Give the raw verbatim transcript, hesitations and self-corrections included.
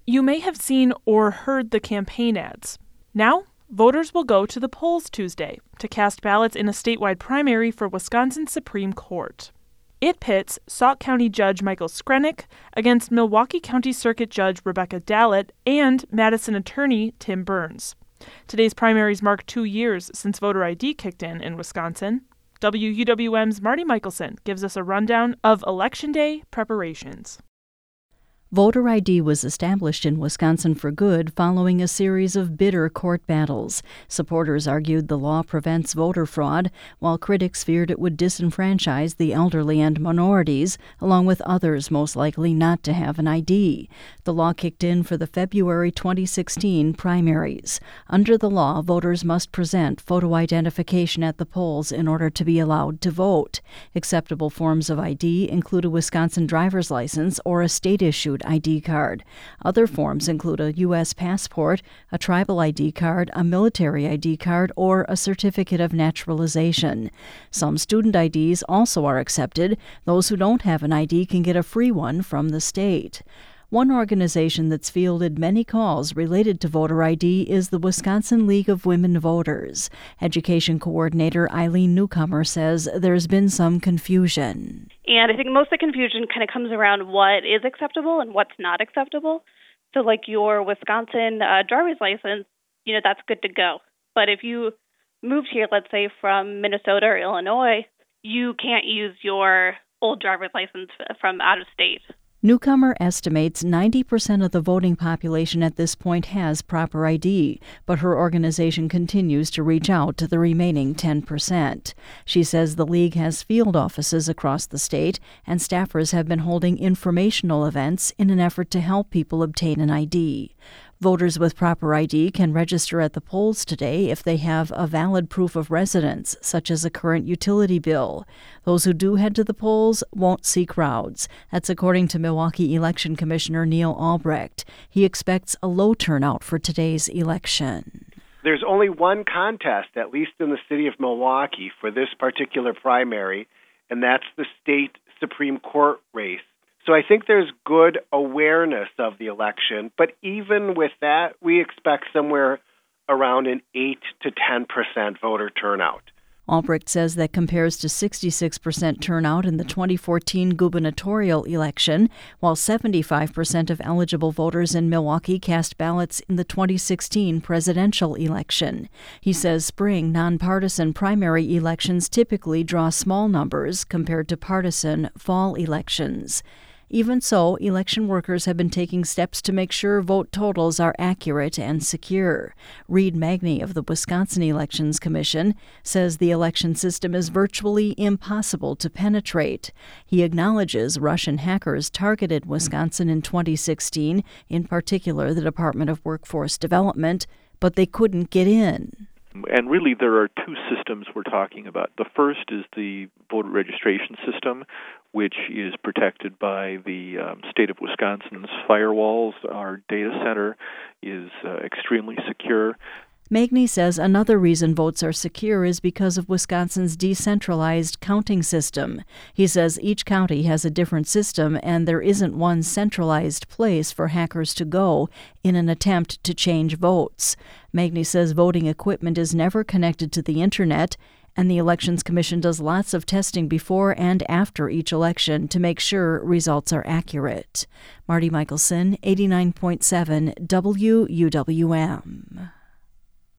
You may have seen or heard the campaign ads. Now, voters will go to the polls Tuesday to cast ballots in a statewide primary for Wisconsin Supreme Court. It pits Sauk County Judge Michael Skrenick against Milwaukee County Circuit Judge Rebecca Dallett and Madison attorney Tim Burns. Today's primaries mark two years since voter I D kicked in in Wisconsin. W U W M's Marty Michelson gives us a rundown of Election Day preparations. Voter I D was established in Wisconsin for good following a series of bitter court battles. Supporters argued the law prevents voter fraud, while critics feared it would disenfranchise the elderly and minorities, along with others most likely not to have an I D. The law kicked in for the February twenty sixteen primaries. Under the law, voters must present photo identification at the polls in order to be allowed to vote. Acceptable forms of I D include a Wisconsin driver's license or a state-issued I D card. Other forms include a U S passport, a tribal I D card, a military I D card, or a certificate of naturalization. Some student I Ds also are accepted. Those who don't have an I D can get a free one from the state. One organization that's fielded many calls related to voter I D is the Wisconsin League of Women Voters. Education coordinator Eileen Newcomer says there's been some confusion. And I think most of the confusion kind of comes around what is acceptable and what's not acceptable. So like your Wisconsin uh, driver's license, you know, that's good to go. But if you moved here, let's say from Minnesota or Illinois, you can't use your old driver's license from out of state. Newcomer estimates ninety percent of the voting population at this point has proper I D, but her organization continues to reach out to the remaining ten percent. She says the league has field offices across the state, and staffers have been holding informational events in an effort to help people obtain an I D. Voters with proper I D can register at the polls today if they have a valid proof of residence, such as a current utility bill. Those who do head to the polls won't see crowds. That's according to Milwaukee Election Commissioner Neil Albrecht. He expects a low turnout for today's election. There's only one contest, at least in the city of Milwaukee, for this particular primary, and that's the state Supreme Court race. So I think there's good awareness of the election, but even with that, we expect somewhere around an eight to ten percent voter turnout. Albrecht says that compares to sixty-six percent turnout in the twenty fourteen gubernatorial election, while seventy-five percent of eligible voters in Milwaukee cast ballots in the twenty sixteen presidential election. He says spring nonpartisan primary elections typically draw small numbers compared to partisan fall elections. Even so, election workers have been taking steps to make sure vote totals are accurate and secure. Reed Magny of the Wisconsin Elections Commission says the election system is virtually impossible to penetrate. He acknowledges Russian hackers targeted Wisconsin in twenty sixteen, in particular the Department of Workforce Development, but they couldn't get in. And really, there are two systems we're talking about. The first is the voter registration system, which is protected by the um, state of Wisconsin's firewalls. Our data center is uh, extremely secure. Magny says another reason votes are secure is because of Wisconsin's decentralized counting system. He says each county has a different system, and there isn't one centralized place for hackers to go in an attempt to change votes. Magny says voting equipment is never connected to the Internet, and the Elections Commission does lots of testing before and after each election to make sure results are accurate. Marty Michelson, eighty-nine point seven W U W M.